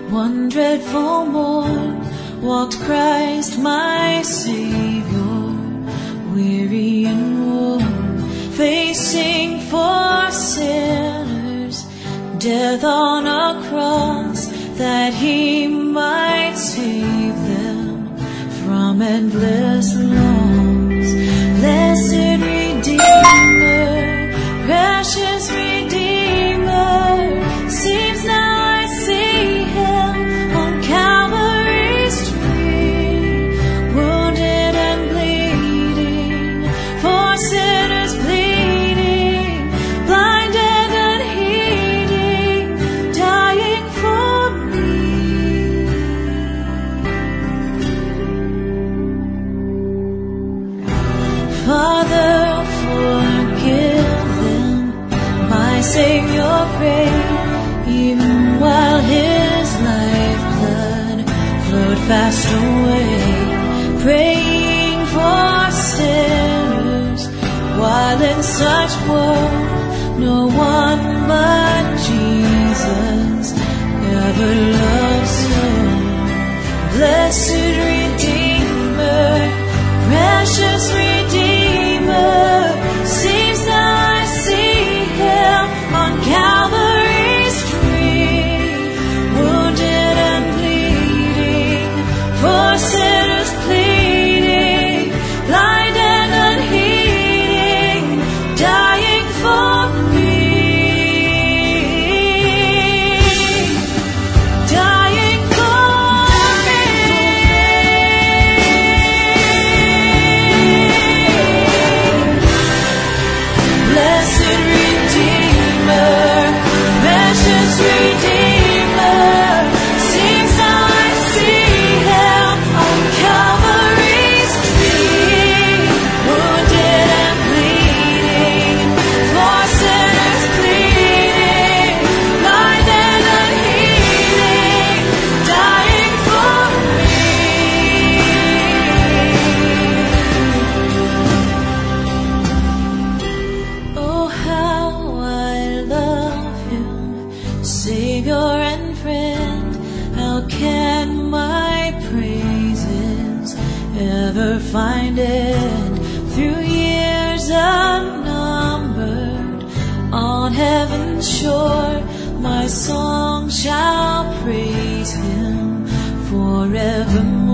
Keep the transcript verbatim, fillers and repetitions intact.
One dreadful morn walked Christ my Savior, weary and worn, facing for sinners, death on a cross, that he might save them from endless loss. Blessed Redeemer, precious Redeemer, seems now I see him on Calvary's tree, wounded and bleeding, for sinners pleading, blinded and heeding, dying for me. Father, forgive them, my Savior prayed, even while his lifeblood flowed fast away, praying for sinners, while in such woe no one but Jesus ever loved so. Blessed Redeemer, precious Redeemer, seems now I see him on Calvary's tree, wounded and bleeding, for sinners pleading, blinded and heeding, dying for me, dying for me. Blessed Redeemer, precious Redeemer, seems now I see him on Calvary's tree, wounded and bleeding, for sinners pleading, blinded and heeding, dying for me. Oh, how I love him, Savior and friend. How can my praises ever find end? Through years unnumbered, on heaven's shore, my song shall praise him forevermore.